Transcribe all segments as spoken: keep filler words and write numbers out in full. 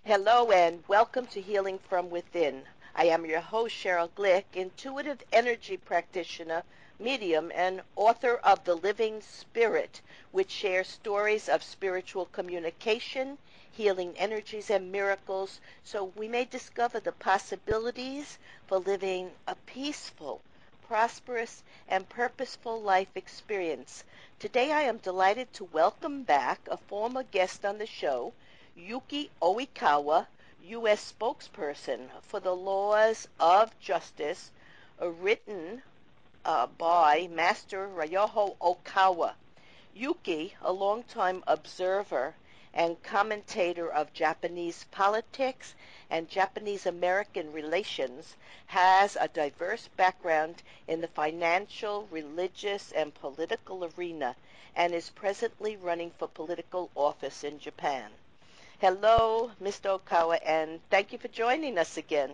Hello and welcome to Healing from Within. I am your host, Cheryl Glick, intuitive energy practitioner, medium, and author of The Living Spirit, which shares stories of spiritual communication, healing energies, and miracles so we may discover the possibilities for living a peaceful, prosperous, and purposeful life experience. Today I am delighted to welcome back a former guest on the show, Yuki Oikawa, U S spokesperson for the Laws of Justice, uh, written uh, by Master Ryoho Okawa. Yuki, a longtime observer and commentator of Japanese politics and Japanese-American relations, has a diverse background in the financial, religious, and political arena and is presently running for political office in Japan. Hello, Mister Okawa, and thank you for joining us again.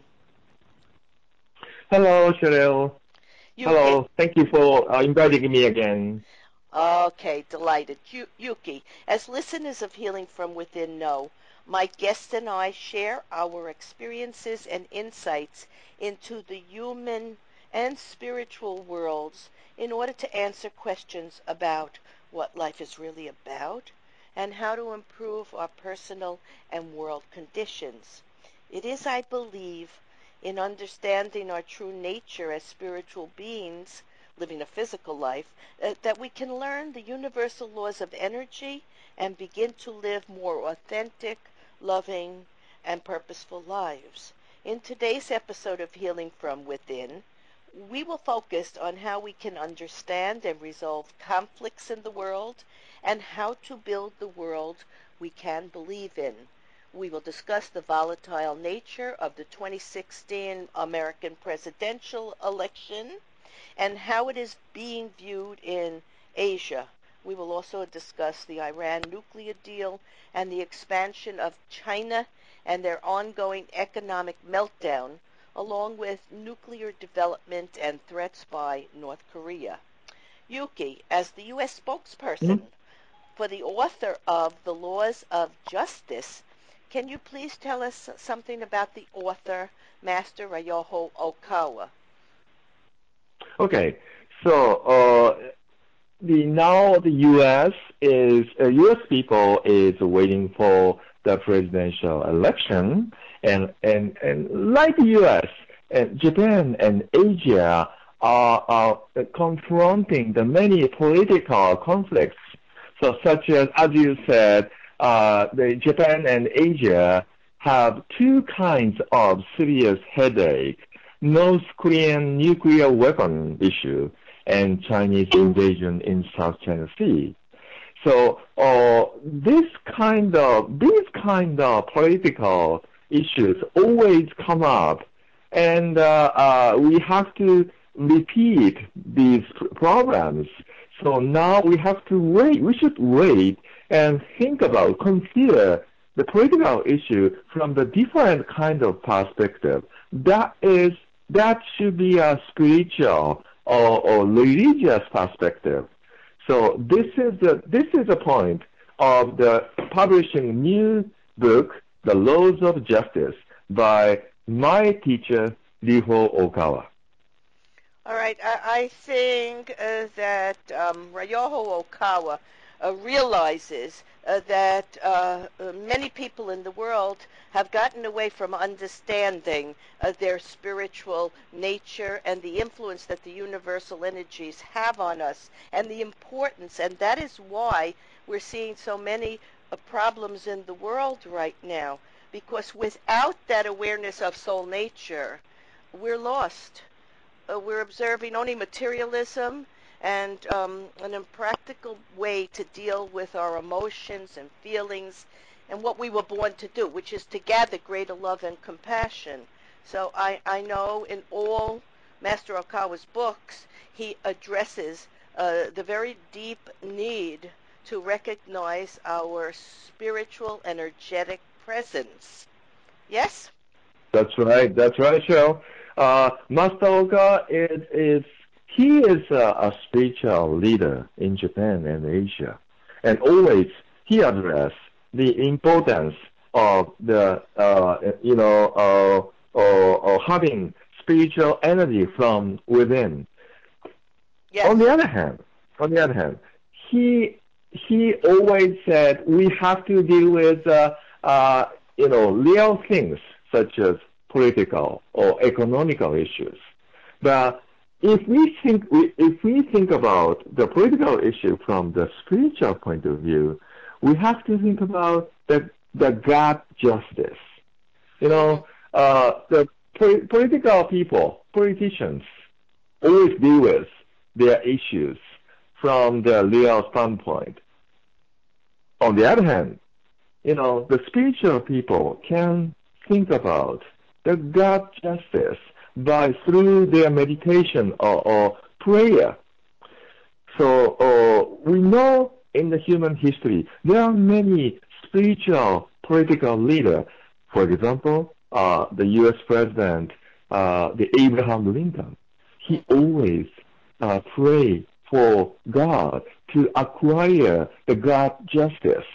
Hello, Cheryl. Yuki. Hello. Thank you for uh, inviting me again. Okay, delighted. Yu- Yuki, as listeners of Healing from Within know, my guests and I share our experiences and insights into the human and spiritual worlds in order to answer questions about what life is really about and how to improve our personal and world conditions. It is, I believe, in understanding our true nature as spiritual beings living a physical life, uh, that we can learn the universal laws of energy and begin to live more authentic, loving, and purposeful lives. In today's episode of Healing from Within, we will focus on how we can understand and resolve conflicts in the world and how to build the world we can believe in. We will discuss the volatile nature of the twenty sixteen American presidential election and how it is being viewed in Asia. We will also discuss the Iran nuclear deal and the expansion of China and their ongoing economic meltdown, along with nuclear development and threats by North Korea. Yuki, as the U S spokesperson Hmm? for the author of The Laws of Justice, can you please tell us something about the author, Master Ryoho Okawa? Okay. So, uh, the now the U S is uh, U S people is waiting for the presidential election, and and and like the U S, uh, Japan and Asia are, are confronting the many political conflicts. So, such as as you said, uh, the Japan and Asia have two kinds of serious headache: North Korean nuclear weapon issue and Chinese invasion in South China Sea. So uh, this kind of these kind of political issues always come up, and uh, uh, we have to repeat these problems. So now we have to wait. We should wait and think about, consider the political issue from the different kind of perspective. That is that should be a spiritual or, or religious perspective. So this is the this is the point of the publishing new book, The Laws of Justice, by my teacher Ryuho Okawa. All right, I, I think uh, that um, Ryoho Okawa uh, realizes uh, that uh, uh, many people in the world have gotten away from understanding uh, their spiritual nature and the influence that the universal energies have on us and the importance, and that is why we're seeing so many uh, problems in the world right now, because without that awareness of soul nature, we're lost. Uh, we're observing only materialism and um, an impractical way to deal with our emotions and feelings and what we were born to do, which is to gather greater love and compassion. So I, I know in all Master Okawa's books, he addresses uh, the very deep need to recognize our spiritual, energetic presence. Yes? That's right. That's right, Cheryl. Uh, Master Oka is, is he is a, a spiritual leader in Japan and Asia, and always he addressed the importance of the, uh, you know, uh, or, or having spiritual energy from within. Yes. On the other hand, on the other hand, he he always said we have to deal with uh, uh, you know real things such as political or economical issues. But if we think if we think about the political issue from the spiritual point of view, we have to think about the the God justice. You know, uh, the po- political people, politicians, always deal with their issues from the real standpoint. On the other hand, you know, the spiritual people can think about the God justice by through their meditation or, or prayer. So uh, we know in the human history there are many spiritual political leaders. For example, uh, the U S president, uh, the Abraham Lincoln, he always uh, pray for God to acquire the God justice.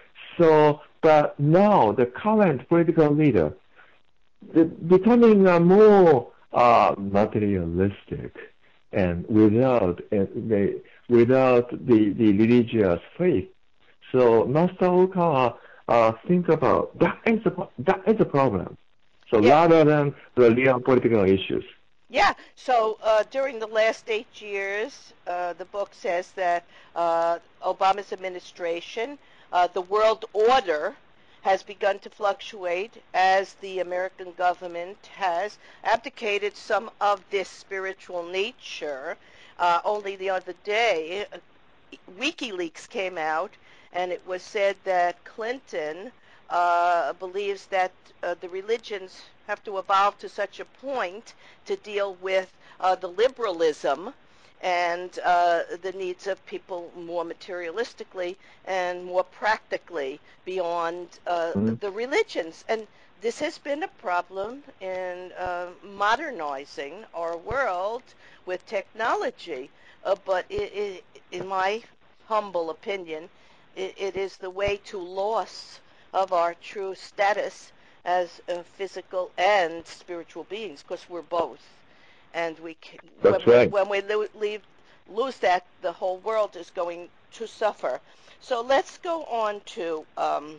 So, but now the current political leader, the, becoming uh, more uh, materialistic and without uh, the, without the, the religious faith. So Master Okawa uh, think about that is a that is a problem. So Yeah. rather than the real political issues. Yeah, so uh, during the last eight years, uh, the book says that uh, Obama's administration, uh, the world order has begun to fluctuate as the American government has abdicated some of this spiritual nature. Uh, only the other day, uh, WikiLeaks came out, and it was said that Clinton uh, believes that uh, the religions have to evolve to such a point to deal with uh, the liberalism and uh, the needs of people more materialistically and more practically beyond uh, Mm-hmm. the religions. And this has been a problem in uh, modernizing our world with technology. Uh, but it, it, in my humble opinion, it, it is the way to loss of our true status as uh, physical and spiritual beings, because we're both. And we, when That's we right. when we lo- leave, lose that, the whole world is going to suffer. So let's go on to um,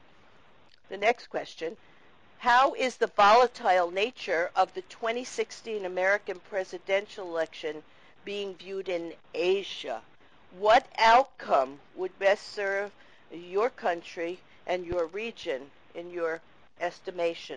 the next question. How is the volatile nature of the twenty sixteen American presidential election being viewed in Asia? What outcome would best serve your country and your region, in your estimation?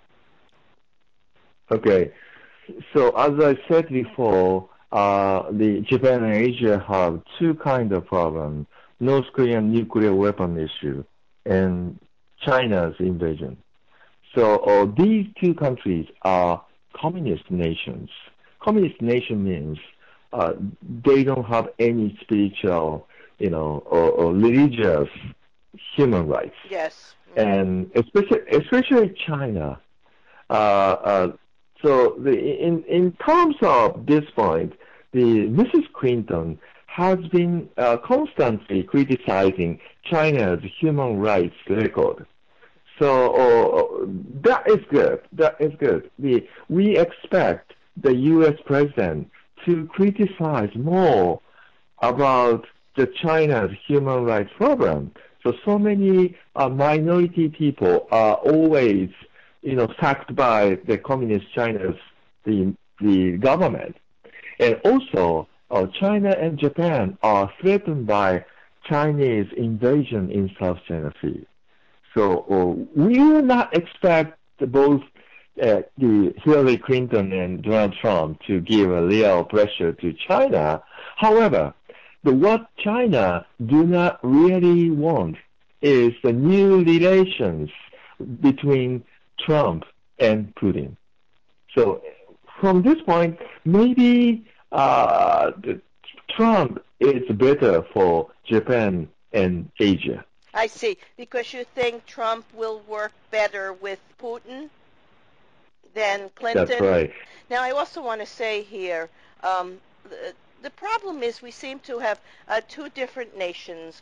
Okay. So as I said before, uh, the Japan and Asia have two kind of problems: North Korean nuclear weapon issue and China's invasion. So uh, these two countries are communist nations. Communist nation means uh, they don't have any spiritual, you know, or, or religious human rights, Yes. Mm-hmm. and especially especially China. Uh, uh, so the, in in terms of this point, the Missus Clinton has been uh, constantly criticizing China's human rights record. So uh, that is good. That is good. We we expect the U S president to criticize more about the China's human rights problem. So so many uh, minority people are always, you know, sacked by the communist China's the the government, and also uh, China and Japan are threatened by Chinese invasion in South China Sea. So uh, we will not expect both uh, the Hillary Clinton and Donald Trump to give a real pressure to China. However, the, what China do not really want is the new relations between Trump and Putin. So from this point, maybe uh, the, Trump is better for Japan and Asia. I see. Because you think Trump will work better with Putin than Clinton? That's right. Now, I also want to say here, um, the, the problem is we seem to have uh, two different nations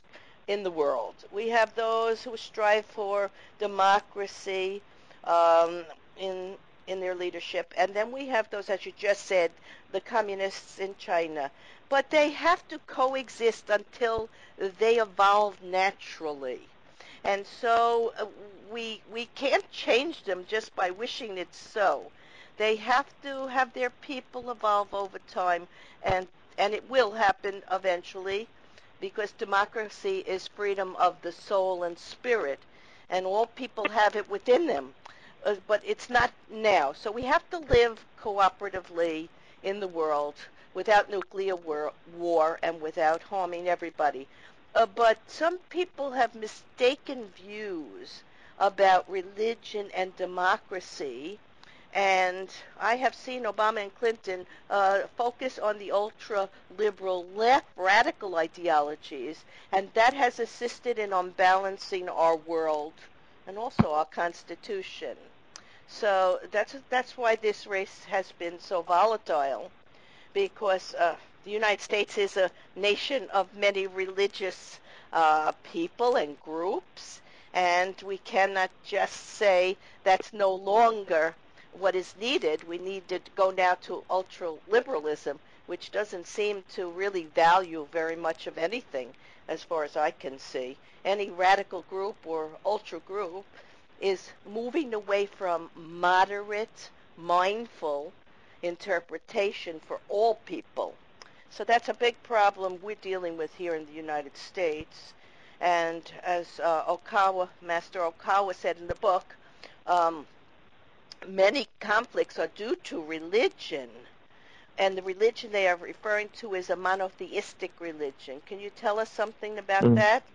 in the world. We have those who strive for democracy um, in in their leadership, and then we have those, as you just said, the communists in China. But they have to coexist until they evolve naturally. And so uh, we we can't change them just by wishing it so. They have to have their people evolve over time, and and it will happen eventually, because democracy is freedom of the soul and spirit, and all people have it within them. Uh, but it's not now. So we have to live cooperatively in the world without nuclear war, war and without harming everybody. Uh, but some people have mistaken views about religion and democracy, and I have seen Obama and Clinton uh, focus on the ultra-liberal left radical ideologies, and that has assisted in unbalancing our world and also our Constitution. So that's that's why this race has been so volatile, because uh, the United States is a nation of many religious uh, people and groups, and we cannot just say that's no longer what is needed. We need to go now to ultra-liberalism, which doesn't seem to really value very much of anything, as far as I can see. Any radical group or ultra group is moving away from moderate, mindful interpretation for all people. So that's a big problem we're dealing with here in the United States. And as uh, Okawa, Master Okawa said in the book, um, many conflicts are due to religion. And the religion they are referring to is a monotheistic religion. Can you tell us something about Mm. that?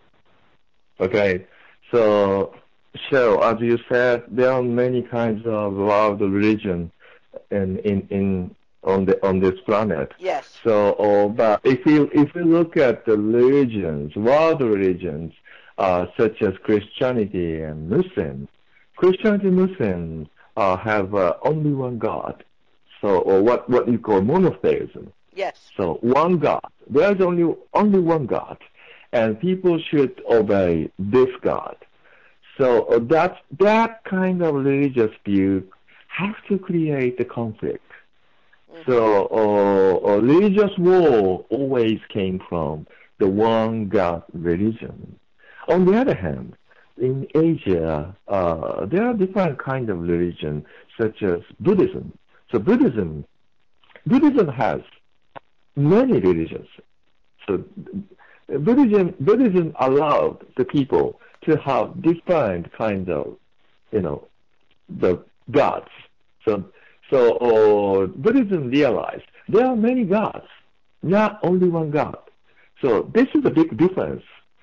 Okay. So, so as you said, there are many kinds of world religion in in in on the on this planet. Yes. So, uh, but if you if you look at the religions, world religions, uh, such as Christianity and Muslims, Christianity and Muslims uh, have uh, only one God. So, or what what you call monotheism. Yes. So one God. There's only only one God, and people should obey this God. So uh, that that kind of religious view has to create a conflict. Mm-hmm. So uh, uh, religious war always came from the one God religion. On the other hand, in Asia, uh, there are different kind of religion, such as Buddhism. So Buddhism, Buddhism has many religions. So Buddhism, Buddhism allowed the people to have different kind of, you know, the gods. So, so uh, Buddhism realized there are many gods, not only one God. So this is a big difference.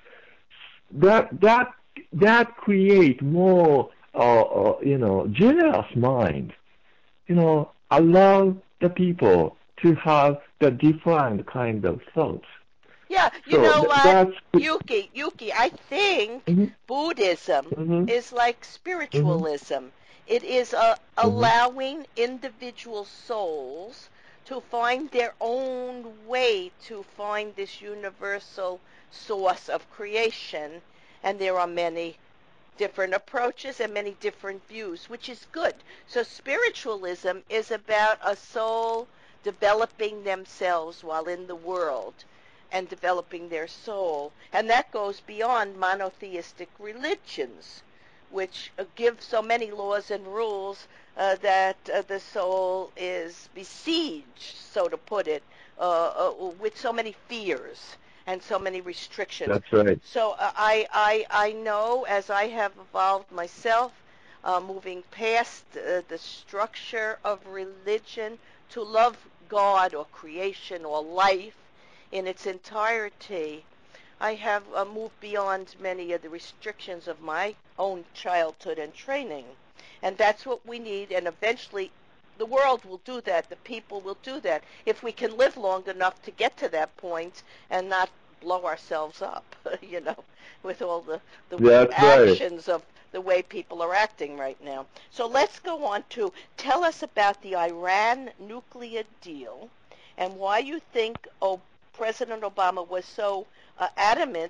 That that that create more, uh, uh, you know, generous mind. You know, allow the people to have the different kind of thoughts. Yeah, you So know th- what, that's. Yuki, Yuki, I think Mhm, Buddhism mhm, is like mhm, spiritualism. It is uh, mhm. allowing individual souls to find their own way to find this universal source of creation. And there are many different approaches and many different views, which is good. So spiritualism is about a soul developing themselves while in the world and developing their soul. And that goes beyond monotheistic religions, which uh, give so many laws and rules uh, that uh, the soul is besieged, so to put it, uh, uh, with so many fears and so many restrictions. That's right. So uh, I, I, I know as I have evolved myself, uh, moving past uh, the structure of religion to love God or creation or life in its entirety, I have uh, moved beyond many of the restrictions of my own childhood and training. And that's what we need, and eventually the world will do that, the people will do that, if we can live long enough to get to that point and not blow ourselves up, you know, with all the, the That's right. actions of the way people are acting right now. So let's go on to tell us about the Iran nuclear deal and why you think oh, President Obama was so uh, adamant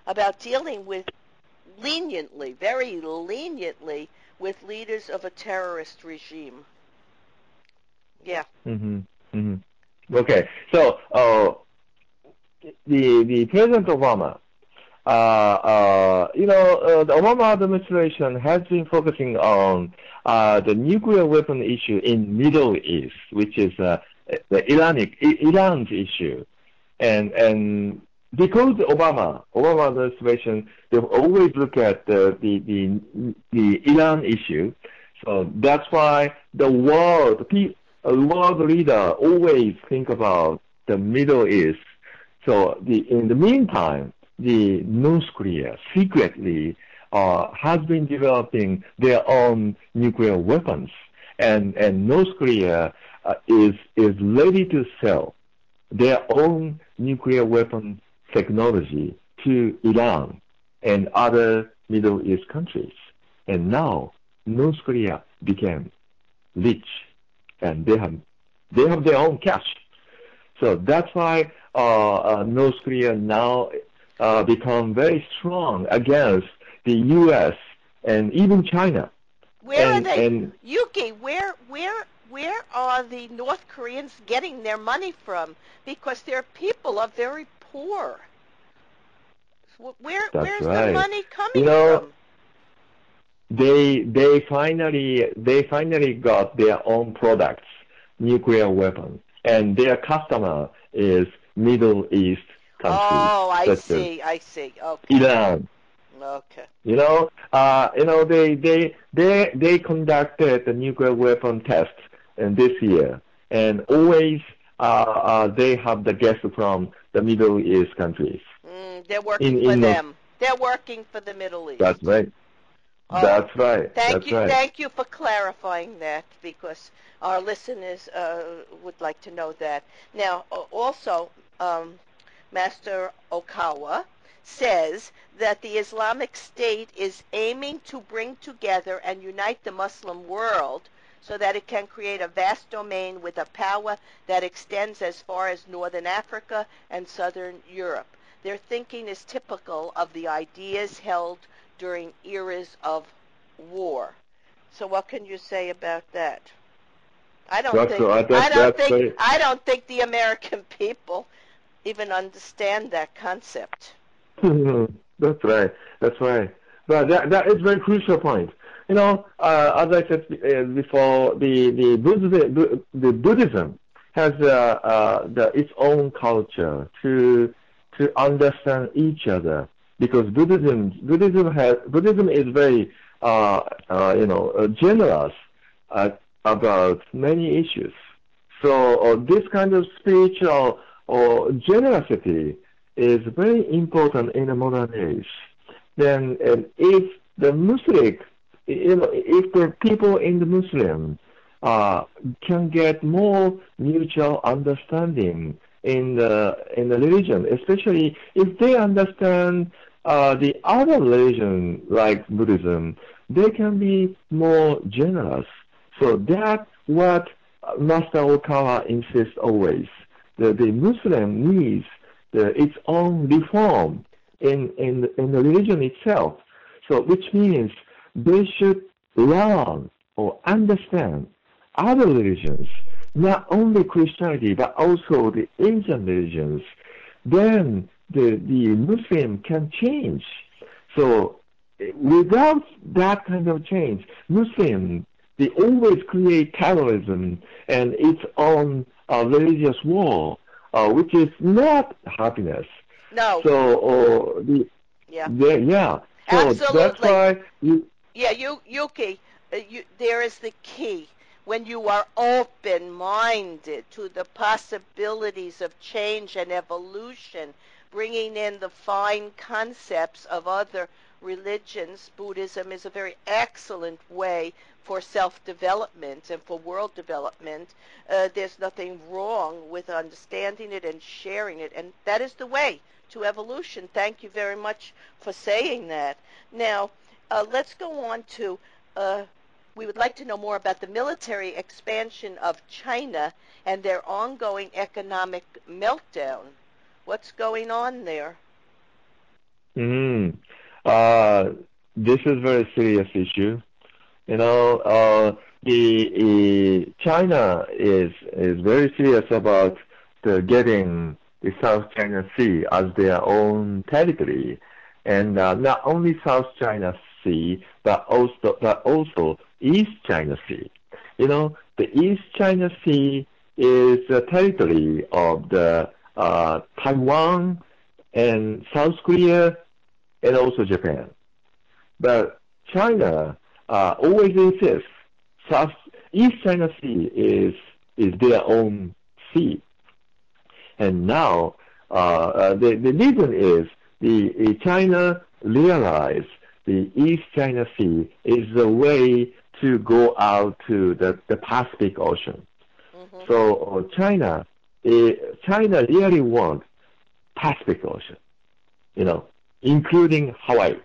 about dealing with leniently, very leniently, with leaders of a terrorist regime. Yeah. Mm-hmm. Mm-hmm. Okay. So, uh, the the President Obama, uh, uh, you know, uh, the Obama administration has been focusing on uh, the nuclear weapon issue in Middle East, which is uh, the Iranic Iran's issue, and and because Obama Obama administration, they always look at the the the, the Iran issue, so that's why the world the world leader always think about the Middle East. So the in the meantime, the North Korea secretly uh, has been developing their own nuclear weapons, and and North Korea uh, is is ready to sell their own nuclear weapon technology to Iran and other Middle East countries. And now North Korea became rich, and they have they have their own cash. So that's why uh, uh, North Korea now uh, become very strong against the U S and even China. Where are And they, and Yuki? Where where where are the North Koreans getting their money from? Because their people are very poor. Where that's where's the right. money You coming know, from? they they finally they finally got their own products, nuclear weapons, and their customer is Middle East countries Oh, I such as see. I see. Okay. Iran. Okay. You know, uh, you know they they they they conducted the nuclear weapon test in this year, and always uh, uh, they have the guests from the Middle East countries. Mm, they're working In for in those, them. They're working for the Middle that's East. right. Oh, That's right. thank That's you, right. thank you for clarifying that because our listeners uh, would like to know that. Now, uh, also, um, Master Okawa says that the Islamic State is aiming to bring together and unite the Muslim world so that it can create a vast domain with a power that extends as far as northern Africa and southern Europe. Their thinking is typical of the ideas held during eras of war. So what can you say about that? I don't That's think right. I That don't that's think right. I don't think the American people even understand that concept. That's right. That's right. But that that is very crucial point. You know, uh, as I said uh, before, the the Buddhism, the Buddhism has uh, uh, the, its own culture to to understand each other because Buddhism Buddhism has Buddhism is very uh, uh, you know uh, generous uh, about many issues. So uh, this kind of spiritual or generosity is very important in the modern age. Then, and if the Muslim, you know, if the people in the Muslim uh, can get more mutual understanding in the in the religion, especially if they understand uh, the other religion like Buddhism, they can be more generous. So that's what Master Okawa insists always. The, the Muslim needs the, its own reform in, in, in the religion itself. So which means they should learn or understand other religions, not only Christianity, but also the Asian religions. Then the, the Muslim can change. So without that kind of change, Muslim, they always create terrorism and its own uh, religious war, uh, which is not happiness. No. So, uh, the, Yeah. the, yeah. So that's Absolutely. why you. Yeah, you, Yuki, uh, you, there is the key. When you are open-minded to the possibilities of change and evolution, bringing in the fine concepts of other religions, Buddhism is a very excellent way for self-development and for world development. Uh, there's nothing wrong with understanding it and sharing it, and that is the way to evolution. Thank you very much for saying that. Now, uh, let's go on to, uh, we would like to know more about the military expansion of China and their ongoing economic meltdown. What's going on there? Mm. Uh, this is very serious issue. You know, uh, the uh, China is is very serious about the getting the South China Sea as their own territory, and uh, not only South China Sea, but also but also East China Sea. You know, the East China Sea is a territory of the uh, Taiwan and South Korea and also Japan. But China uh, always insists South East China Sea is is their own sea, and now uh, uh, the the reason is the, the China realized the East China Sea is the way to go out to the, the Pacific Ocean. Hmm. So uh, China, eh, China really wants Pacific Ocean, you know, including Hawaii.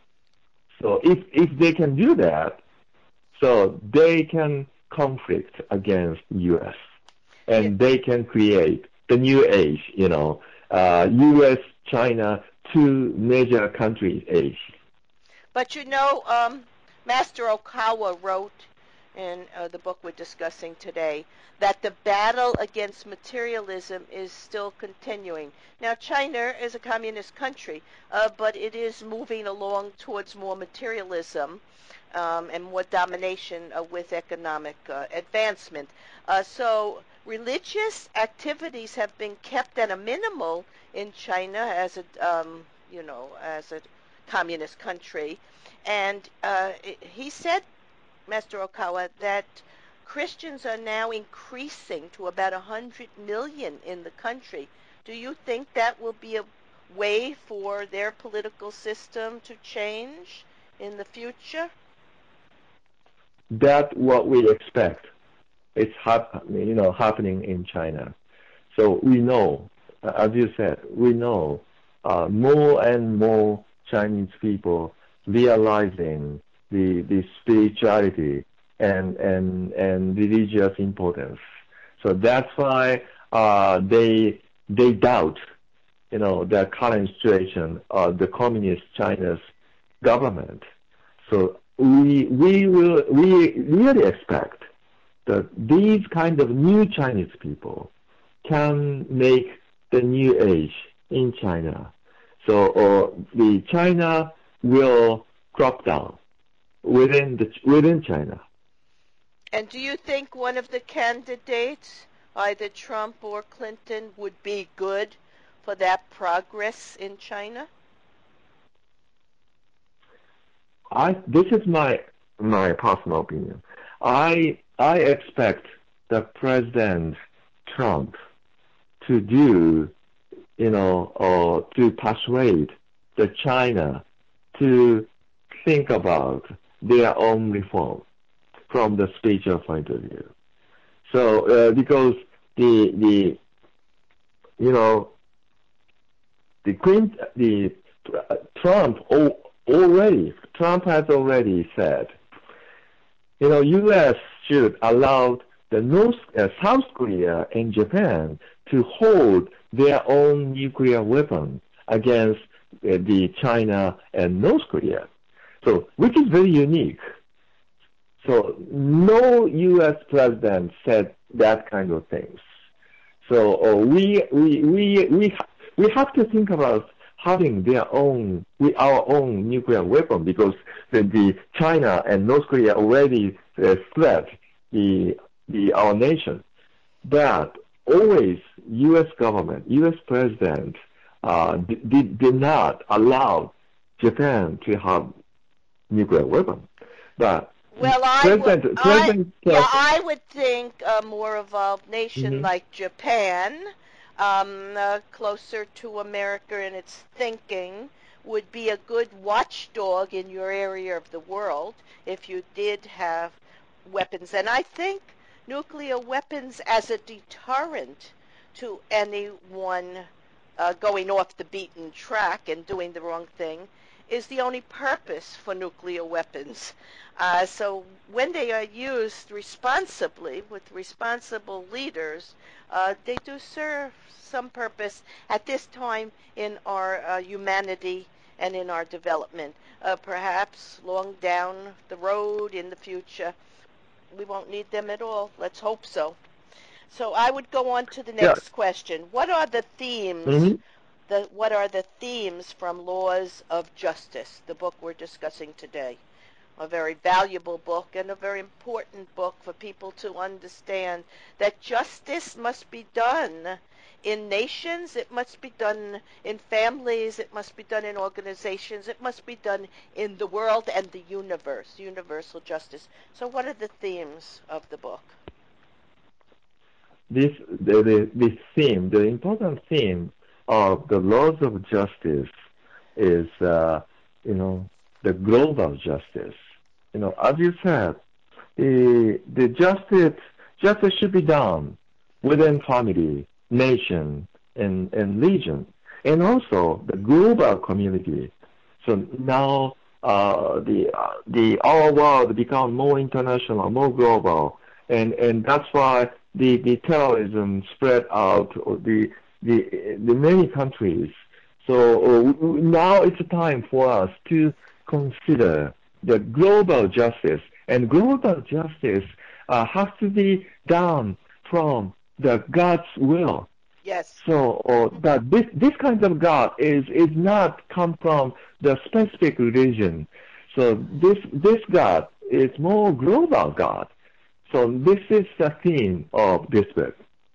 So if if they can do that, so they can conflict against U S Yeah, and they can create the new age, you know, uh, U S, China, two major countries age. but you know, um, Master Okawa wrote in uh, the book we're discussing today that the battle against materialism is still continuing. Now, China is a communist country, uh, but it is moving along towards more materialism um, and more domination uh, with economic uh, advancement. Uh, so, religious activities have been kept at a minimal in China as a, um, you know, as a communist country. And uh, he said, Master Okawa, that Christians are now increasing to about one hundred million in the country. Do you think that will be a way for their political system to change in the future? That's what we expect. It's hap- you know happening in China. So we know, uh, as you said, we know uh, more and more Chinese people realizing the the spirituality and and and religious importance. So that's why uh, they they doubt, you know, the current situation of the communist China's government. So we we will we really expect that these kind of new Chinese people can make the new age in China. So uh, the China will crop down within the within China. And do you think one of the candidates, either Trump or Clinton, would be good for that progress in China? I this is my my personal opinion. I I expect the President Trump to do, you know, or to persuade the China to think about their own reform from the spiritual point of view. So uh, because the the you know the Clint the uh, Trump al- already Trump has already said, you know, U S should allow the North uh, South Korea and Japan to hold their own nuclear weapon against uh, the China and North Korea. So which is very unique. So no U S president said that kind of things. So uh, we we we we we have to think about having their own we, our own nuclear weapon because the, the China and North Korea already uh, threat the the our nation. But always U S government, U S president uh, did, did not allow Japan to have nuclear weapon. But Well, I would, President I, President yeah, Trump. I would think a more evolved nation Mhm. like Japan, um, uh, closer to America in its thinking, would be a good watchdog in your area of the world if you did have weapons. And I think nuclear weapons as a deterrent to anyone uh, going off the beaten track and doing the wrong thing is the only purpose for nuclear weapons. Uh, so when they are used responsibly with responsible leaders, uh, they do serve some purpose at this time in our uh, humanity and in our development. Uh, perhaps long down the road in the future, we won't need them at all. Let's hope so. So I would go on to the Yeah. next question. What are the themes? Mm-hmm. The, what are the themes from Laws of Justice, the book we're discussing today? A very valuable book and a very important book for people to understand that justice must be done in nations, it must be done in families, it must be done in organizations, it must be done in the world and the universe, universal justice. So what are the themes of the book? This the, the the theme, the important theme of the laws of justice is, uh, you know, the global justice. You know, as you said, the the justice justice should be done within family, nation, and and region, and also the global community. So now uh, the uh, the our world become more international, more global, and and that's why the the terrorism spread out or the the the many countries. So uh, now it's time for us to consider the global justice, and global justice uh, has to be done from the God's will. Yes. So uh, that this this kind of God is is not come from the specific religion. So this this God is more global God. So this is the theme of this book.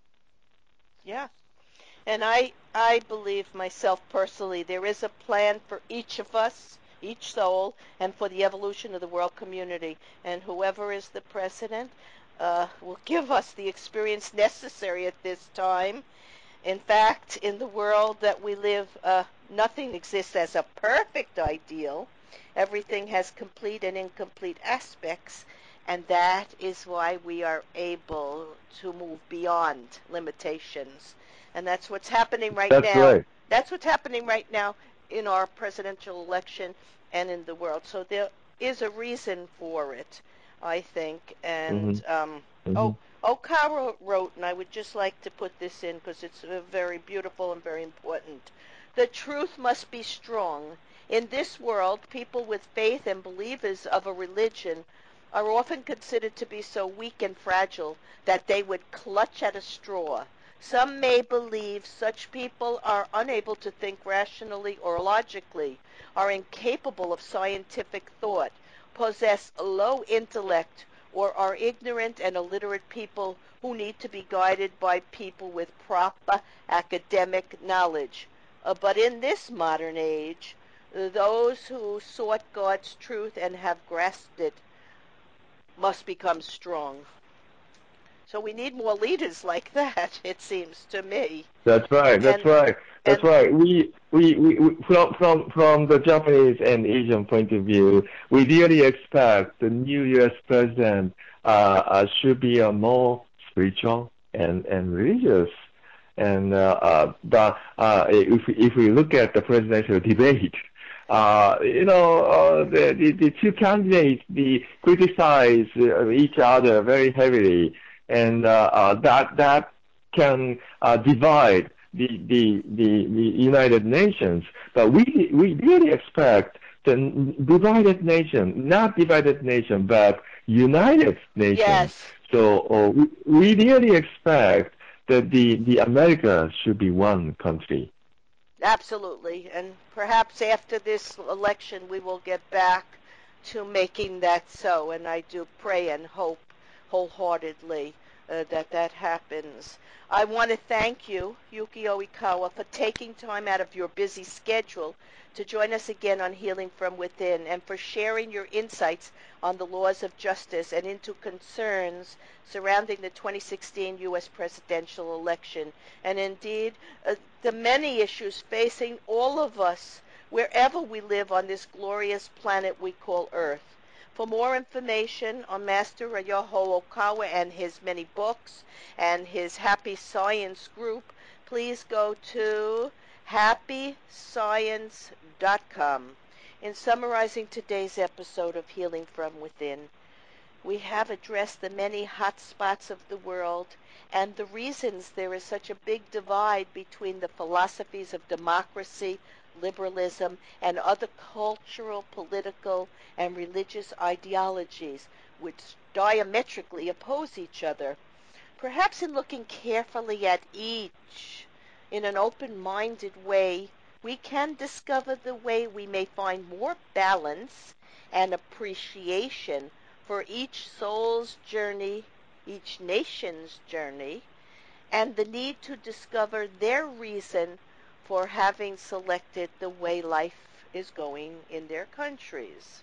Yeah. And I, I believe myself personally, there is a plan for each of us, each soul, and for the evolution of the world community. And whoever is the president uh, will give us the experience necessary at this time. In fact, in the world that we live, uh, nothing exists as a perfect ideal. Everything has complete and incomplete aspects, and that is why we are able to move beyond limitations. And that's what's happening right That's now. right. That's what's happening right now in our presidential election and in the world. So there is a reason for it, I think. And Hmm. um, Hmm. oh, Okara wrote, and I would just like to put this in because it's uh, very beautiful and very important. The truth must be strong. In this world, people with faith and believers of a religion are often considered to be so weak and fragile that they would clutch at a straw. Some may believe such people are unable to think rationally or logically, are incapable of scientific thought, possess low intellect, or are ignorant and illiterate people who need to be guided by people with proper academic knowledge. Uh, but in this modern age, uh, those who sought God's truth and have grasped it must become strong. So we need more leaders like that, it seems to me. That's right. That's And right. That's and right. We, we, we, we from from from the Japanese and Asian point of view, we really expect the new U S president uh, uh, should be a more spiritual and and religious. And uh, uh, but uh, if if we look at the presidential debate, uh, you know, uh, the, the the two candidates they criticize uh, each other very heavily, and uh, uh, that that can uh, divide the, the, the, the United Nations. But we, we really expect the divided nation, not divided nation, but united nation. yes, So uh, we, we really expect that the, the America should be one country. absolutely. And perhaps after this election, we will get back to making that so. And I do pray and hope wholeheartedly uh, that that happens. I want to thank you, Yukio Ikawa, for taking time out of your busy schedule to join us again on Healing from Within and for sharing your insights on the laws of justice and into concerns surrounding the twenty sixteen U S presidential election. And indeed, uh, the many issues facing all of us wherever we live on this glorious planet we call Earth. For more information on Master Ryoho Okawa and his many books and his Happy Science group, please go to happy science dot com. In summarizing today's episode of Healing from Within, We have addressed the many hot spots of the world and the reasons there is such a big divide between the philosophies of democracy, liberalism, and other cultural, political, and religious ideologies which diametrically oppose each other. Perhaps in looking carefully at each in an open-minded way, we can discover the way we may find more balance and appreciation for each soul's journey, each nation's journey, and the need to discover their reason for having selected the way life is going in their countries.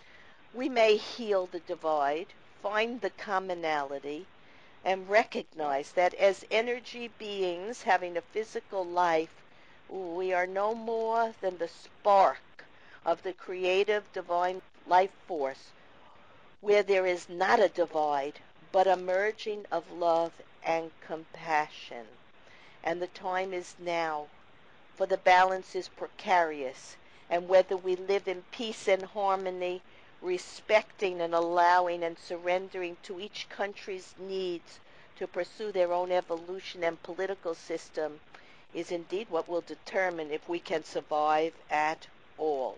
We may heal the divide, find the commonality, and recognize that as energy beings having a physical life, we are no more than the spark of the creative divine life force, where there is not a divide, but a merging of love and compassion. And the time is now, for the balance is precarious, and whether we live in peace and harmony, respecting and allowing and surrendering to each country's needs to pursue their own evolution and political system, is indeed what will determine if we can survive at all.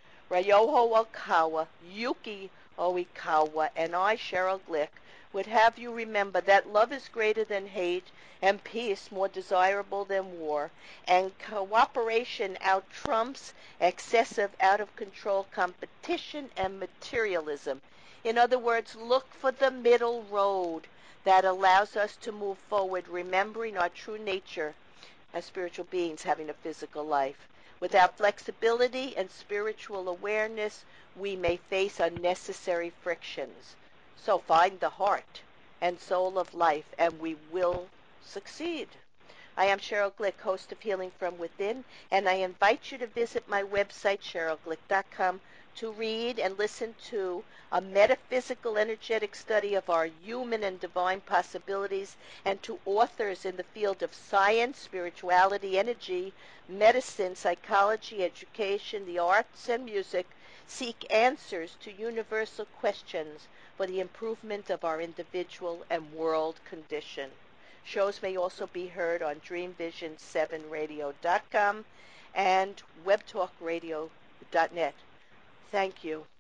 Ryoho Okawa, Yuki Oikawa, and I, Cheryl Glick, would have you remember that love is greater than hate and peace more desirable than war, and cooperation outtrumps excessive, out-of-control competition and materialism. In other words, look for the middle road that allows us to move forward, remembering our true nature as spiritual beings having a physical life. Without flexibility and spiritual awareness, we may face unnecessary frictions. So find the heart and soul of life, and we will succeed. I am Cheryl Glick, host of Healing from Within, and I invite you to visit my website, cheryl glick dot com, to read and listen to a metaphysical energetic study of our human and divine possibilities, and to authors in the field of science, spirituality, energy, medicine, psychology, education, the arts, and music seek answers to universal questions for the improvement of our individual and world condition. Shows may also be heard on dream vision seven radio dot com and web talk radio dot net. Thank you.